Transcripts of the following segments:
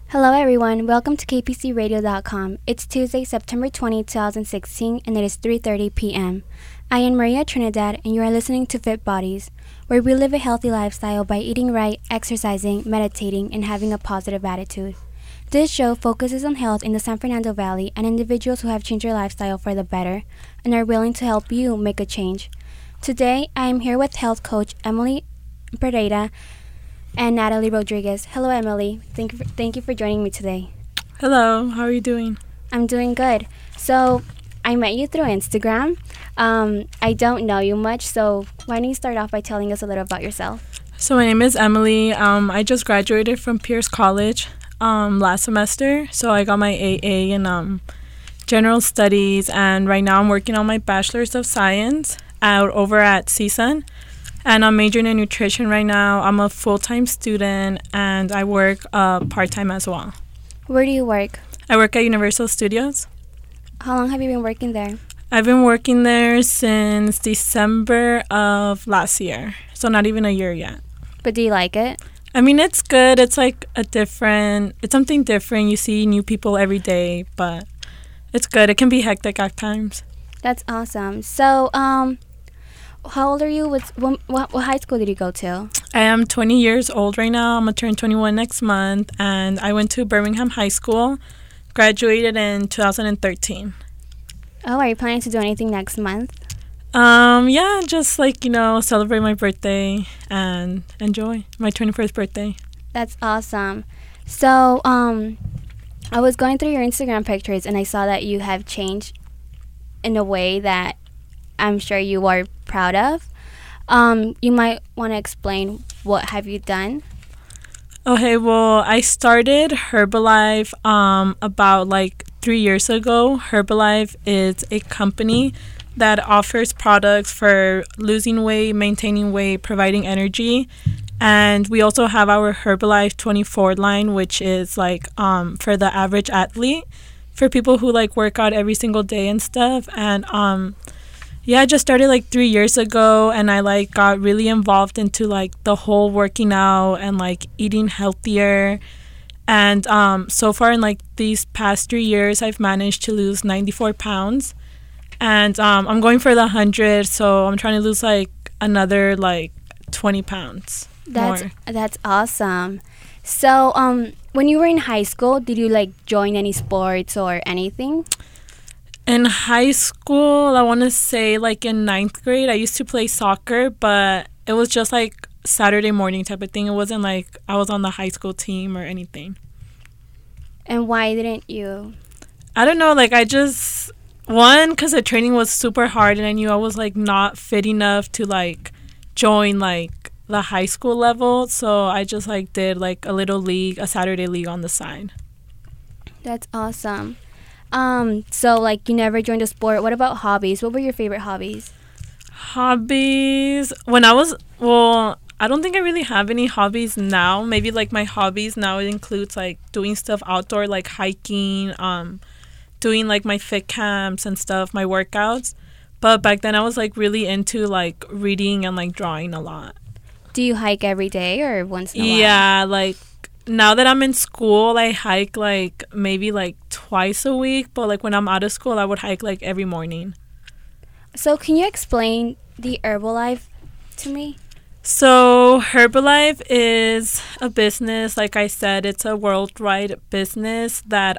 Hello, everyone. Welcome to kpcradio.com. It's Tuesday, September 20, 2016, and it is 3:30 p.m. I am Maria Trinidad, and you are listening to Fit Bodies, where we live a healthy lifestyle by eating right, exercising, meditating, and having a positive attitude. This show focuses on health in the San Fernando Valley and individuals who have changed their lifestyle for the better and are willing to help you make a change. Today, I am here with health coach Emily Pereira and Natalie Rodriguez. Hello, Emily. Thank you for joining me today. Hello, how are you doing? I'm doing good. So, I met you through Instagram. I don't know you much, so why don't you start off by telling us a little about yourself? So my name is Emily. I just graduated from Pierce College last semester. So I got my AA in General Studies, and right now I'm working on my Bachelor's of Science out over at CSUN. And I'm majoring in nutrition right now. I'm a full-time student, and I work part-time as well. Where do you work? I work at Universal Studios. How long have you been working there? I've been working there since December of last year, so not even a year yet. But do you like it? I mean, it's good. It's like it's something different. You see new people every day, but it's good. It can be hectic at times. That's awesome. So, how old are you? What high school did you go to? I am 20 years old right now. I'm going to turn 21 next month. And I went to Birmingham High School, graduated in 2013. Oh, are you planning to do anything next month? Yeah, just celebrate my birthday and enjoy my 21st birthday. That's awesome. So, I was going through your Instagram pictures and I saw that you have changed in a way that I'm sure you are proud of. You might want to explain what have you done? Okay, well, I started Herbalife about 3 years ago. Herbalife is a company that offers products for losing weight, maintaining weight, providing energy. And we also have our Herbalife 24 line, which is for the average athlete, for people who work out every single day and stuff. And I just started 3 years ago, and I got really involved into the whole working out and eating healthier. And so far in these past 3 years, I've managed to lose 94 pounds. And I'm going for the 100, so I'm trying to lose another 20 pounds. That's awesome. So when you were in high school, did you join any sports or anything? In high school, I want to say in ninth grade, I used to play soccer, but it was just Saturday morning type of thing. It wasn't I was on the high school team or anything. And why didn't you? I don't know. One, because the training was super hard, and I knew I was not fit enough to join the high school level. So I just did a little league, a Saturday league on the side. That's awesome. So you never joined a sport. What about hobbies? What were your favorite hobbies? Hobbies. I don't think I really have any hobbies now. Maybe my hobbies now includes doing stuff outdoor, hiking, doing my fit camps and stuff, my workouts. But back then I was really into reading and drawing a lot. Do you hike every day or once in a while? Yeah, now that I'm in school, I hike maybe twice a week, but when I'm out of school, I would hike every morning. So can you explain the Herbalife to me? So Herbalife is a business, like I said, it's a worldwide business that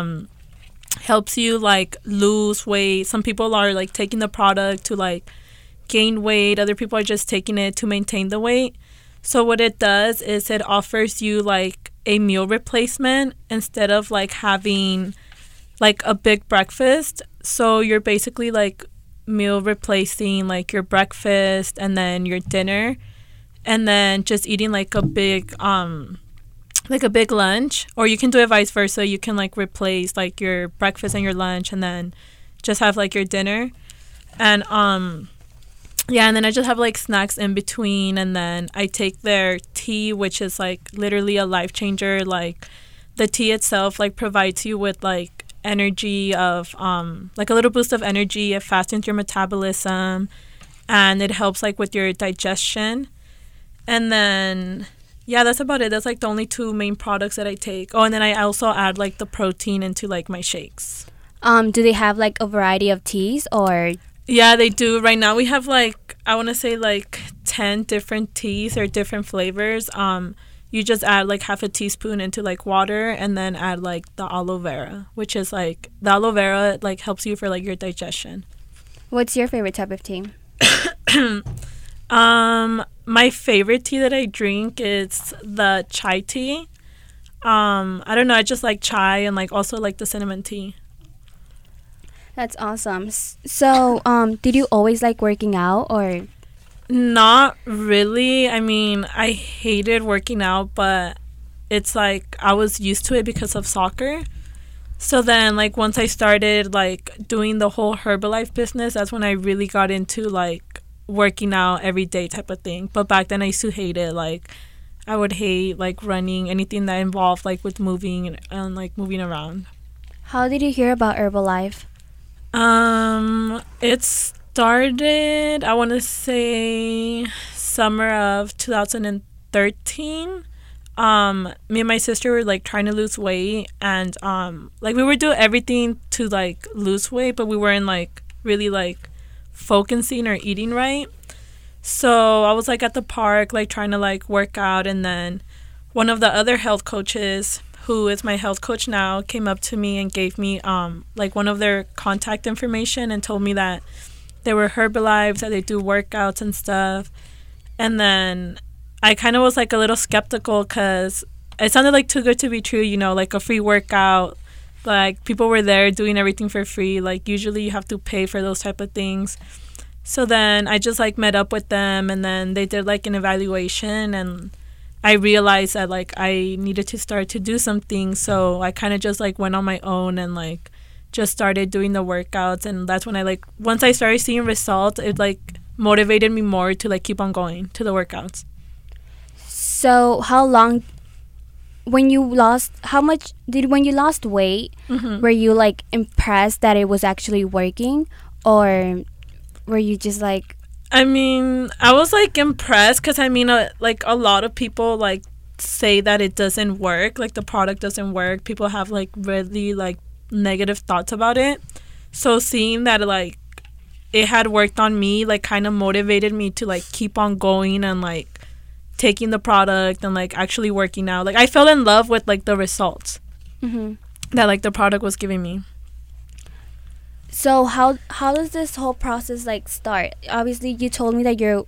helps you lose weight. Some people are taking the product to gain weight. Other people are just taking it to maintain the weight. So what it does is it offers you a meal replacement instead of having a big breakfast. So you're basically meal replacing your breakfast and then your dinner, and then just eating a big lunch. Or you can do it vice versa. You can replace your breakfast and your lunch and then just have your dinner. And and then I just have snacks in between, and then I take their tea, which is literally a life changer. The tea itself provides you with energy of a little boost of energy. It fastens your metabolism, and it helps with your digestion. And then Yeah, that's about it. That's like the only two main products that I take. Oh, and then I also add like the protein into like my shakes. Do they have like a variety of teas or? Yeah, they do. Right now we have like, I want to say like 10 different teas or different flavors. You just add like half a teaspoon into like water and then add like the aloe vera, which is like the aloe vera like helps you for like your digestion. What's your favorite type of tea? My favorite tea that I drink is the chai tea. I don't know, I just like chai and like also like the cinnamon tea. That's awesome. So, did you always like working out or? Not really. I mean, I hated working out, but it's like I was used to it because of soccer. So then, like, once I started, like, doing the whole Herbalife business, that's when I really got into, like, working out every day type of thing. But back then, I used to hate it. Like, I would hate, like, running, anything that involved, like, with moving and like, moving around. How did you hear about Herbalife? It started, I want to say, summer of 2013. Me and my sister were like trying to lose weight, and like we were doing everything to like lose weight, but we weren't like really like focusing or eating right. So I was like at the park like trying to like work out, and then one of the other health coaches, who is my health coach now, came up to me and gave me like one of their contact information and told me that they were Herbalife, that they do workouts and stuff. And then I kind of was like a little skeptical because it sounded like too good to be true, you know, like a free workout. Like people were there doing everything for free. Like usually you have to pay for those type of things. So then I just like met up with them, and then they did like an evaluation, and I realized that like I needed to start to do something. So I kind of just like went on my own and like just started doing the workouts. And that's when I like, once I started seeing results, it like motivated me more to like keep on going to the workouts. So how long, when you lost weight, were you like impressed that it was actually working, or were you just like? I mean, I was like impressed because I mean, like a lot of people like say that it doesn't work, like the product doesn't work. People have like really like negative thoughts about it. So seeing that like it had worked on me, like kind of motivated me to like keep on going and like taking the product and like actually working out. Like I fell in love with like the results that like the product was giving me. So how does this whole process like start? Obviously, you told me that you're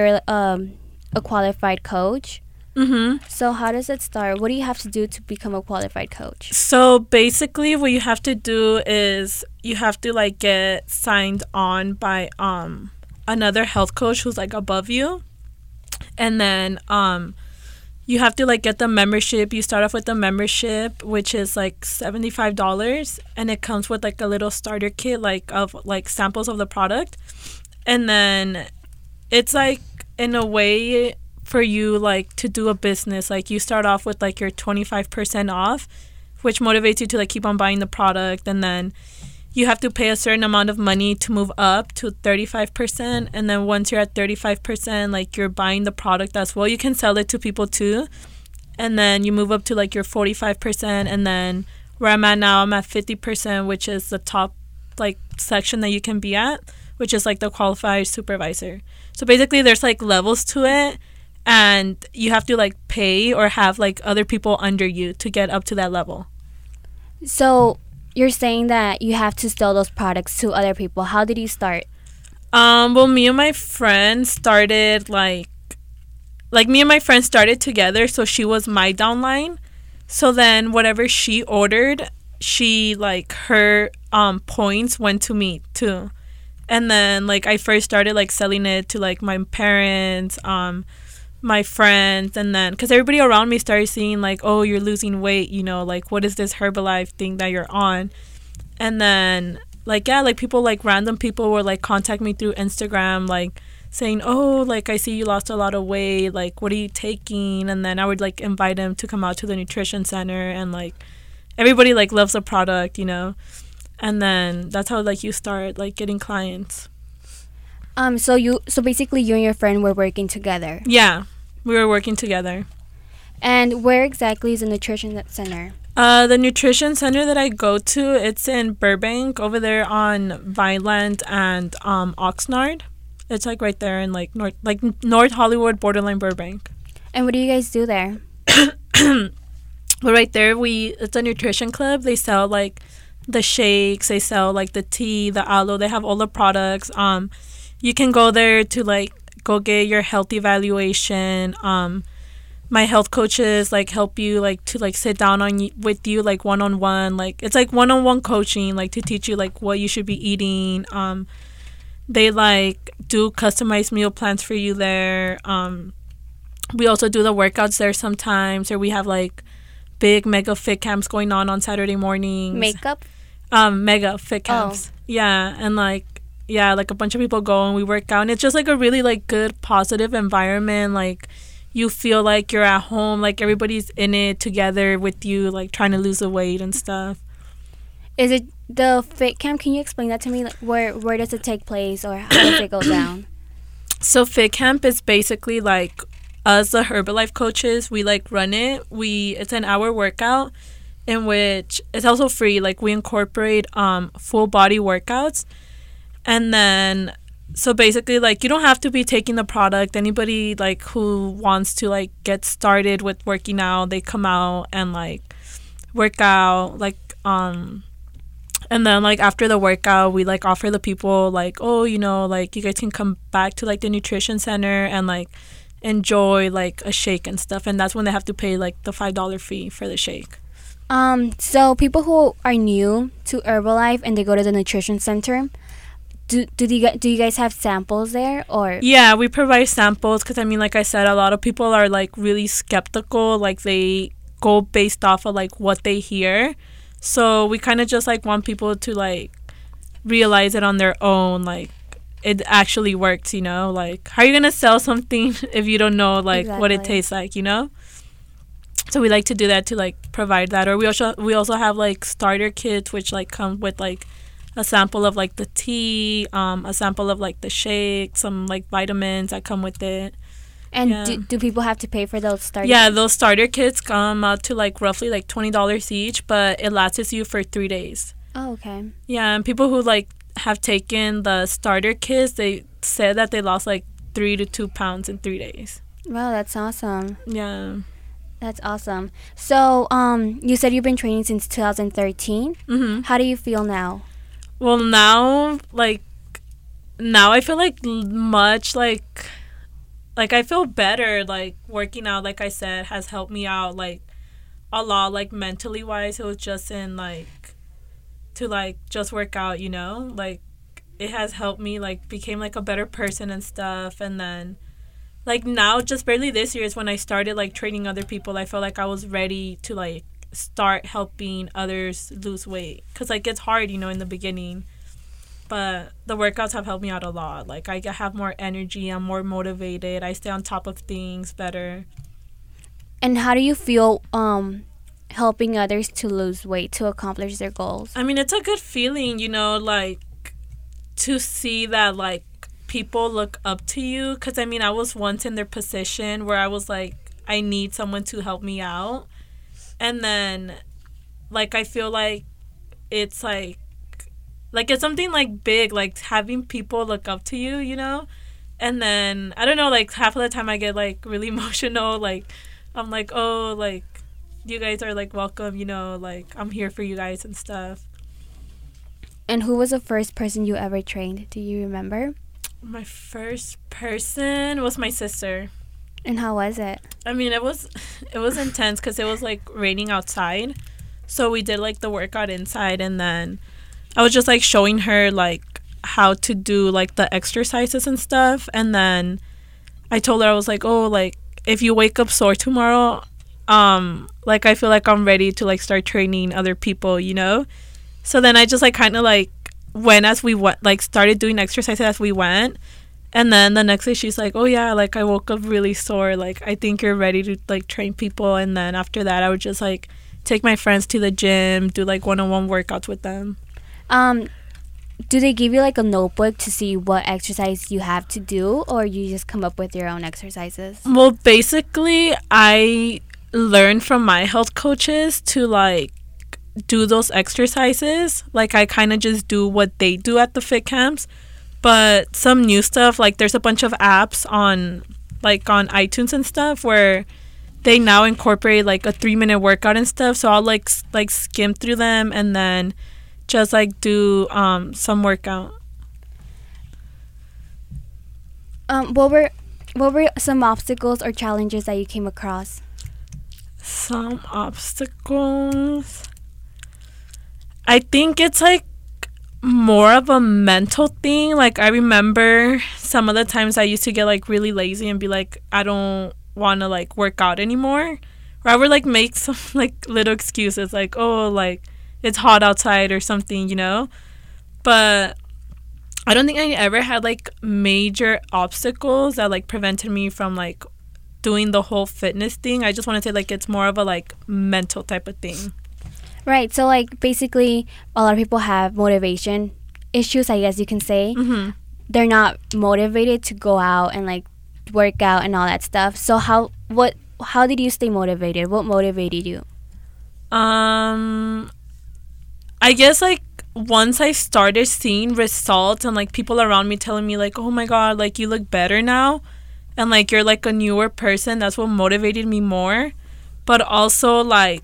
a qualified coach. So how does it start? What do you have to do to become a qualified coach? So basically, what you have to do is you have to like get signed on by another health coach who's like above you, and then you have to like get the membership. You start off with the membership, which is like $75, and it comes with like a little starter kit like of like samples of the product. And then it's like in a way for you like to do a business. Like you start off with like your 25% off, which motivates you to like keep on buying the product, and then you have to pay a certain amount of money to move up to 35%. And then once you're at 35%, like you're buying the product as well. You can sell it to people too. And then you move up to like your 45%. And then where I'm at now, I'm at 50%, which is the top like section that you can be at, which is like the qualified supervisor. So basically there's like levels to it, and you have to like pay or have like other people under you to get up to that level. So you're saying that you have to sell those products to other people. How did you start? Well, me and my friend started me and my friend started together. So she was my downline. So then whatever she ordered, she like her points went to me too. And then like I first started like selling it to like my parents, my friends, and then because everybody around me started seeing like, oh, you're losing weight, you know, like what is this Herbalife thing that you're on? And then like yeah, like people, like random people were like contact me through Instagram, like saying, oh, like I see you lost a lot of weight, like what are you taking? And then I would like invite them to come out to the nutrition center, and like everybody like loves the product, you know. And then that's how like you start like getting clients. So basically you and your friend were working together. Yeah, we were working together. And where exactly is the nutrition center? The nutrition center that I go to, it's in Burbank, over there on Vineland and Oxnard. It's like right there in like North Hollywood, borderline Burbank. And what do you guys do there? But right there, it's a nutrition club. They sell like the shakes, they sell like the tea, the aloe. They have all the products. You can go there to like go get your health evaluation. My health coaches like help you like to like sit down with you like one-on-one. Like it's like one-on-one coaching, like to teach you like what you should be eating. They like do customized meal plans for you there. We also do the workouts there sometimes, or we have like big mega fit camps going on Saturday mornings. Mega fit camps. Oh. Yeah, and like a bunch of people go and we work out, and it's just like a really like good positive environment. Like you feel like you're at home, like everybody's in it together with you, like trying to lose the weight and stuff. Is it the fit camp? Can you explain that to me? Like where does it take place, or how does it go down? So fit camp is basically like us, the Herbalife coaches, we like run it. It's an hour workout in which it's also free. Like we incorporate full body workouts, and then so basically like you don't have to be taking the product. Anybody like who wants to like get started with working out, they come out and like work out like and then like after the workout we like offer the people like, oh, you know, like you guys can come back to like the nutrition center and like enjoy like a shake and stuff, and that's when they have to pay like the $5 fee for the shake. So people who are new to Herbalife and they go to the nutrition center, do you guys have samples there, or? Yeah, we provide samples because I mean, like I said, a lot of people are like really skeptical, like they go based off of like what they hear, so we kind of just like want people to like realize it on their own, like it actually works, you know? Like, how are you going to sell something if you don't know, like, exactly what it tastes like, you know? So we like to do that to, like, provide that. Or we also have, like, starter kits, which, like, come with, like, a sample of, like, the tea, a sample of, like, the shake, some, like, vitamins that come with it. And yeah. do people have to pay for those starter kits? Yeah, those starter kits come out to, like, roughly, like, $20 each, but it lasts you for 3 days. Oh, okay. Yeah, and people who, like, have taken the starter kits, they said that they lost like 3 to 2 pounds in 3 days. Wow, that's awesome. Yeah, that's awesome. So you said you've been training since 2013. Mm-hmm. How do you feel now? Well, now I feel like much like I feel better. Like working out, like I said, has helped me out like a lot, like mentally wise. It was just in like to like just work out, you know, like it has helped me like became like a better person and stuff. And then like now just barely this year is when I started like training other people. I felt like I was ready to like start helping others lose weight, because like it's hard, you know, in the beginning, but the workouts have helped me out a lot. Like I have more energy, I'm more motivated, I stay on top of things better. And how do you feel helping others to lose weight, to accomplish their goals? I mean, it's a good feeling, you know, like to see that like people look up to you, because I mean I was once in their position where I was like, I need someone to help me out, and then like I feel like it's like it's something like big, like having people look up to you, you know. And then I don't know, like half of the time I get like really emotional, like I'm like, oh, like you guys are like welcome, you know, like I'm here for you guys and stuff. And who was the first person you ever trained? Do you remember? My first person was my sister. And how was it? I mean, it was intense because it was like raining outside, so we did like the workout inside, and then I was just like showing her like how to do like the exercises and stuff. And then I told her, I was like, oh, like if you wake up sore tomorrow, like I feel like I'm ready to like start training other people, you know. So then I just like kind of like went as we went, like started doing exercises as we went. And then the next day she's like, oh yeah, like I woke up really sore, like I think you're ready to like train people. And then after that I would just like take my friends to the gym, do like one-on-one workouts with them. Do they give you like a notebook to see what exercise you have to do, or you just come up with your own exercises? Well, basically I learn from my health coaches to like do those exercises. Like I kind of just do what they do at the fit camps. But some new stuff, like there's a bunch of apps on iTunes and stuff where they now incorporate like a 3-minute workout and stuff. So I'll like skim through them and then just like do some workout. What were some obstacles or challenges that you came across? Some obstacles. I think it's like more of a mental thing. Like I remember some of the times I used to get like really lazy and be like, I don't want to like work out anymore. Or I would like make some like little excuses like, oh, like it's hot outside or something, you know. But I don't think I ever had like major obstacles that like prevented me from like doing the whole fitness thing. I just want to say like it's more of a like mental type of thing. Right. So like basically a lot of people have motivation issues, I guess you can say. Mm-hmm. They're not motivated to go out and like work out and all that stuff. So how did you stay motivated? What motivated you? I guess like once I started seeing results and like people around me telling me like, oh my god, like you look better now and like you're like a newer person, that's what motivated me more. But also like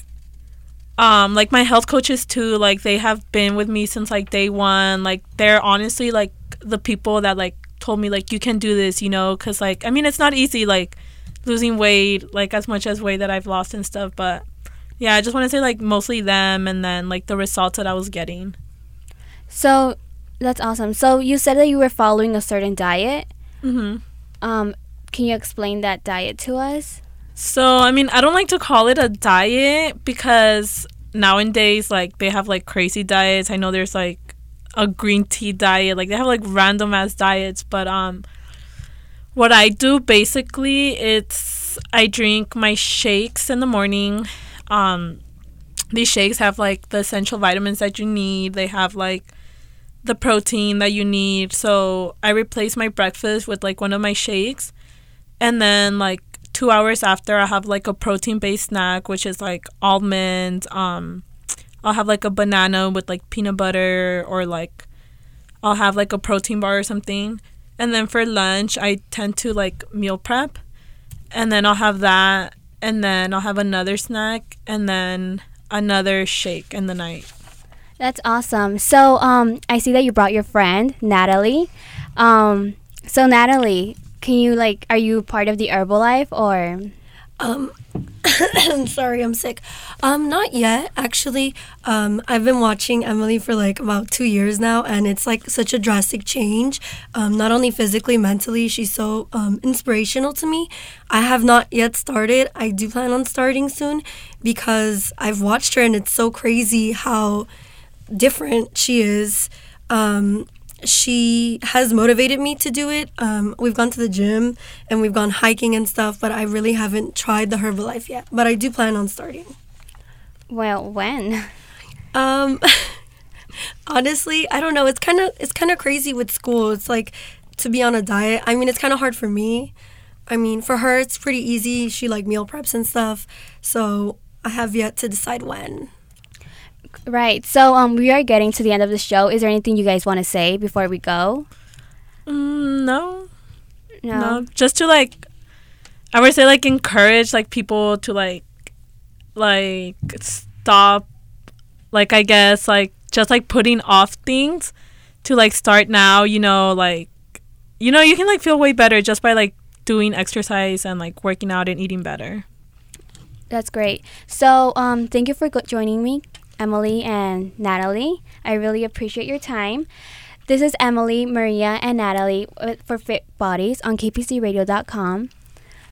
my health coaches too, like they have been with me since like day one. Like they're honestly like the people that like told me like you can do this, you know, because like I mean it's not easy like losing weight like as much as weight that I've lost and stuff. But yeah, I just want to say like mostly them and then like the results that I was getting. So that's awesome. So you said that you were following a certain diet. Mm-hmm. Can you explain that diet to us? So I mean I don't like to call it a diet because nowadays like they have like crazy diets. I know there's like a green tea diet, like they have like random ass diets. But what I do basically, it's I drink my shakes in the morning. These shakes have like the essential vitamins that you need. They have like the protein that you need. So I replace my breakfast with like one of my shakes, and then like 2 hours after I have like a protein based snack, which is like almonds. I'll have like a banana with like peanut butter, or like I'll have like a protein bar or something. And then for lunch I tend to like meal prep, and then I'll have that, and then I'll have another snack, and then another shake in the night. That's awesome. So I see that you brought your friend Natalie. So Natalie, can you like, are you part of the Herbalife or? Sorry, I'm sick. Not yet, actually. I've been watching Emily for like about 2 years now, and it's like such a drastic change. Not only physically, mentally, she's so inspirational to me. I have not yet started. I do plan on starting soon because I've watched her, and it's so crazy how different she is. She has motivated me to do it. We've gone to the gym and we've gone hiking and stuff, but I really haven't tried the Herbalife yet. But I do plan on starting. Well, when? Honestly, I don't know. It's kind of crazy with school. It's like to be on a diet. I mean, it's kind of hard for me. I mean, for her, it's pretty easy. She like meal preps and stuff. So I have yet to decide when. Right. So we are getting to the end of the show. Is there anything you guys want to say before we go? No. Just to like, I would say like encourage like people to like stop, like I guess like just like putting off things to like start now. You know, like, you know, you can like feel way better just by like doing exercise and like working out and eating better. That's great. So thank you for joining me, Emily and Natalie. I really appreciate your time. This is Emily, Maria, and Natalie for Fit Bodies on kpcradio.com.